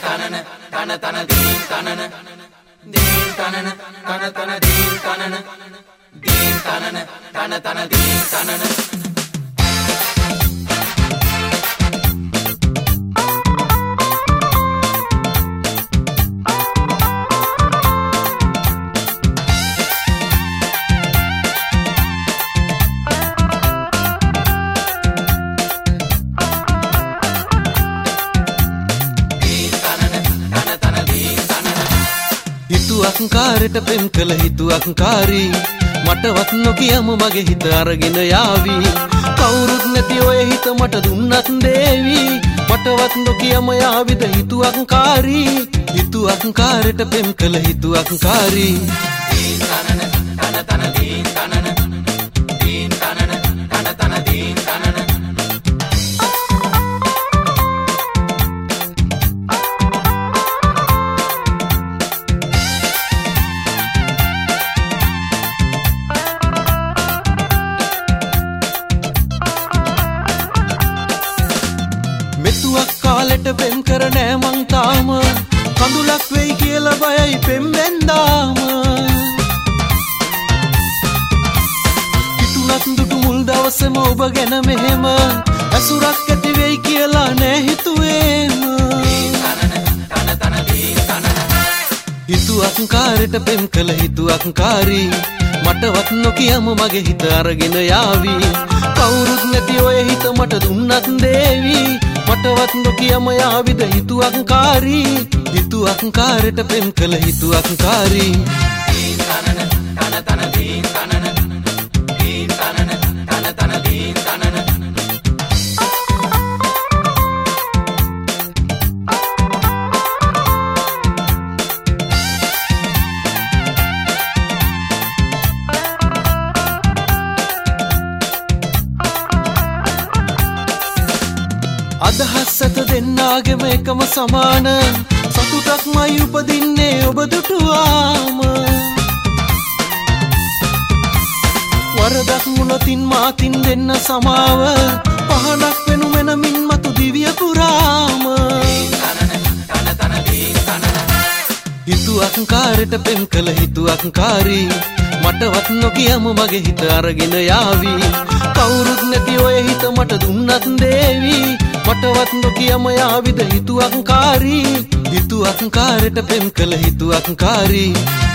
හිතුවක්කාරට පෙම් කළ හිතුවක්කාරී මටවත් නොකියම මගේ හිත අරගෙන යාවි කවුරුත් නැති ඔය හිත මට දුන්නත් දේවි මටවත් නොකියම යාවිද හිතුවක්කාරී හිතුවක්කාරට පෙම් කළ හිතුවක්කාරී මෙතුවක් කාලෙට පෙම් කර නෑ මං තාම කඳුලක් වෙයි කියලා බයයි පෙම් වෙන්දාම හිතුනත් දුටු මුල් දවසේම ඔබ ගැන මෙහෙම ඇසුරක් ඇති වෙයි කියලා නෑ හිතුවේම හිතුවක්කාරට පෙම් කළ හිතුවක්කාරී මටවත් නොකියම මගේ හිත අරගෙන යාවි කවුරුත් නැති ඔය හිත මට දුන්නත් දේවි මටවත් නොකියම යාවිද හිතුවක්කාරී හිතුවක්කාරට පෙම් කළ හිතුවක්කාරී අදහස් ඇත දෙන්නාගෙම එකම සමාන සතුටක්මයි උපදින්නේ ඔබ දුටුවාම වරදක් මුණතින් මාතින් දෙන්න සමාව පහනක් වෙනු මෙනමින් මතු දිවිය පුරාම හිතුවක්කාරට පෙම් කළ හිතුවක්කාරී මටවත් නොකියම මගේ හිත අරගෙන යාවි කවුරුත් නැති ඔය හිත මට දුන්නත් දේවි මටවත් නොකියම යාවිද හිතුවක්කාරී හිතුවක්කාරට පෙම් කළ හිතුවක්කාරී